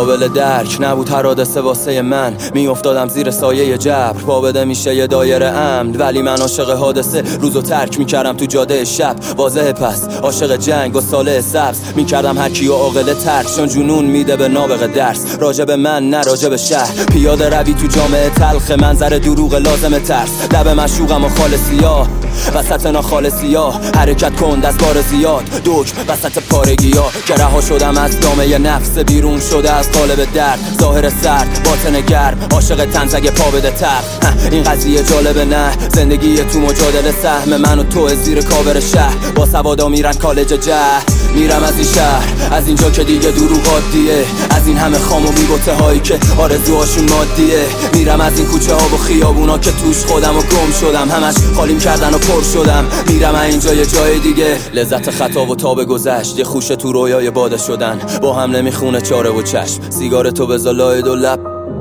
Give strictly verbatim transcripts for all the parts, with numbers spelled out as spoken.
قابل درک نبود هر حادثه واسه من. میافتادم زیر سایه جبر، پا بده میشه یه دایره امن. ولی من عاشق حادثه روزو ترک میکردم تو جاده شب. واضحه پس عاشق جنگ و ساله سبز میکردم هر کیو عاقله ترک، چون جنون میده به نابغه درس. راجب من نه راجب شهر، پیاده روی تو جامعه تلخ، منظر دروغ لازم ترس. لب مشوقم و خال سیاه وسط ناخالصی‌ها، حرکت کند از بار زیاد دوک وسط پارگی‌ها. که رها شدم از دامه نفس، بیرون شده از قالب درد. ظاهر سرد باطن گرم، عاشق تنزگ پا بده تر. این قضیه جالبه نه، زندگی تو مجادله سهم من و تو زیر کاور شهر. با سوادا میرن کالج جهل. میرم از این شهر، از اینجا که دیگه دروغ عادیه، از این همه خام و بی‌بوته هایی که آرزوهاشون مادیه. میرم از این کوچه ها و خیابونا که توش خودم و گم شدم، همش خالیم کردن و پر شدم. میرم از اینجا یه جای دیگه، لذت خطا و تاب گذشت، یه خوشه تو رویای باده شدن. با هم نمیخونه چاره و چشم، سیگار تو بذار لای دو لب.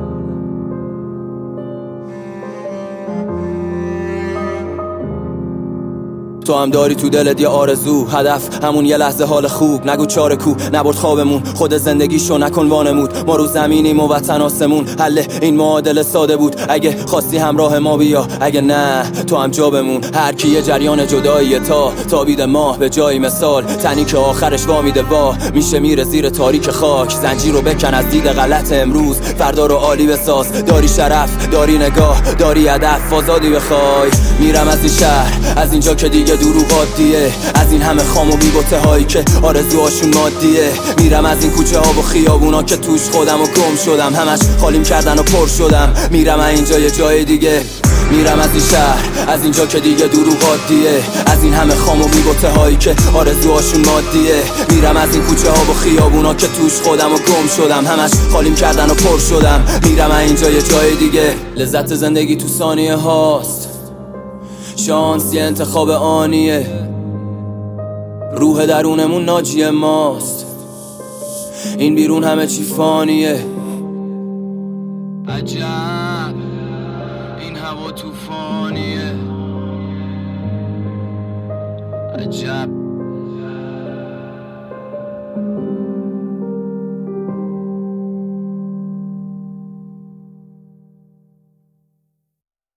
تو هم داری تو دلت یه آرزو، هدف همون یه لحظه حال خوب. نگو چاره کو نبرد خوابمون، خود زندگیشو نکن وانمود. ما رو زمینیم و وطن آسمون، حل این معادله ساده بود. اگه خواستی همراه ما بیا، اگه نه تو هم جا بمون. هر کی یه جریان جداییه تا تابید ماه به جای مثال. تنی که آخرش وامیده وا میشه میره زیر تاریک خاک. زنجیر رو بکن از دید غلط امروز، فردا رو عالی بساز. داری شرف، داری نگاه، داری هدف، آزادی بخوای. میرم از این شهر، از اینجا که دیگه دروغ عادیه، از این همه خام و بی‌بوته هایی که آرزوهاشون مادیه. میرم از این کوچه ها و خیابونا که توش خودم و گم شدم، همش خالیم کردن و پر شدم. میرم از اینجا یه جای دیگه، میرم از این شهر، از اینجا که دیگه دروغ عادیه، از این همه خام و بی‌بوته هایی که آرزوهاشون مادیه. میرم از این کوچه ها و خیابونا که توش خودم و گم شدم، همش خالیم کردن و پر شدم. میرم از اینجا یه جای دیگه، لذت زندگی تو ثانیه هاست. شانس یه انتخاب آنیه، روح درونمون ناجی ماست. این بیرون همه چی فانیه. عجب این هوا توفانیه. عجب